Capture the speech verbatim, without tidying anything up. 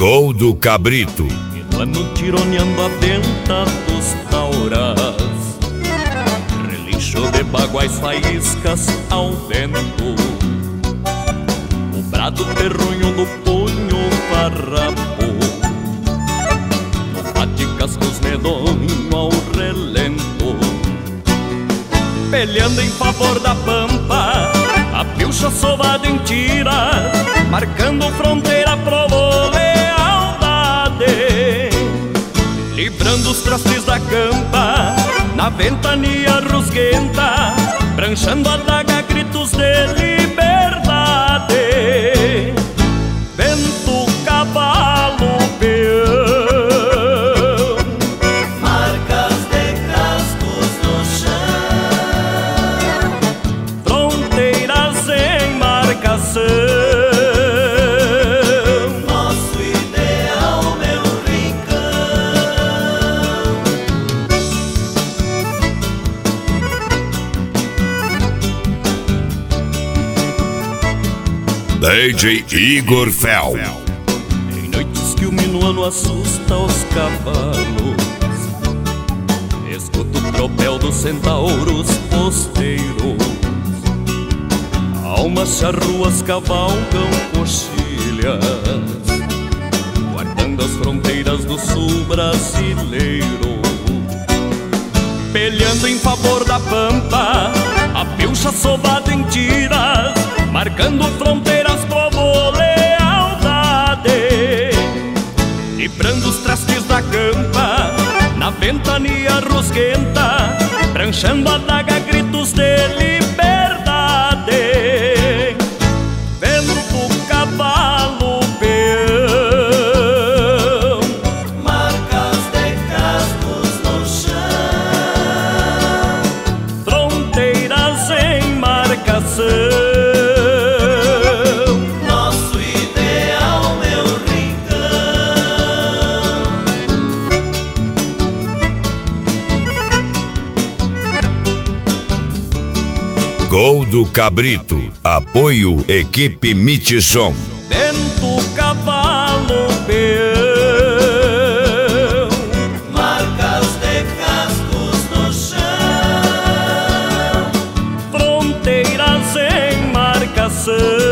Gol do Cabrito. Ano tironeando a venta dos tauras, relincho de baguais faíscas ao vento, o brado terronho no punho farrapo, no bate-cascos medonho ao relento, peleando em favor da pampa, a pilcha sovada em tira, marcando fronteira pro lealdade, livrando os trastes da campa, na ventania rusguenta, branchando a daga, gritos de liberdade. Vento, cavalo, peão, marcas de cascos no chão, fronteiras em marcação. D J Igor Fel. Em noites que o minuano assusta os cavalos, escuto o tropel dos centauros posteiros, almas charruas cavalgam coxilhas, guardando as fronteiras do sul brasileiro, peleando em favor da pampa, a pilcha sovada em tiras, marcando fronteiras, povo, lealdade, livrando os trastes da campa, na ventania rusguenta, branchando a daga, gritos de liberdade. Vento, cavalo, peão, marcas de cascos no chão, fronteiras em marcação. Gol do Cabrito. Apoio Equipe Mitson. Vento, cavalo, peão, marcas de cascos no chão, fronteiras em marcação.